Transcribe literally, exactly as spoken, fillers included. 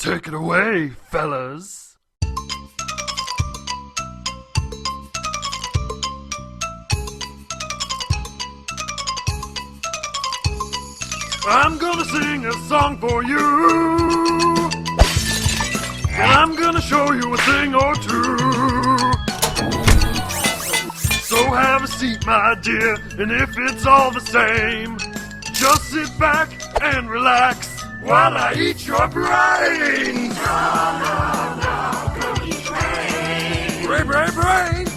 Take it away, fellas. I'm gonna sing a song for you, and I'm gonna show you a thing or two. So have a seat, my dear, and if it's all the same, just sit back and relax while I eat your brains. No, no, no, don't eat brains. Brain, brain, brain.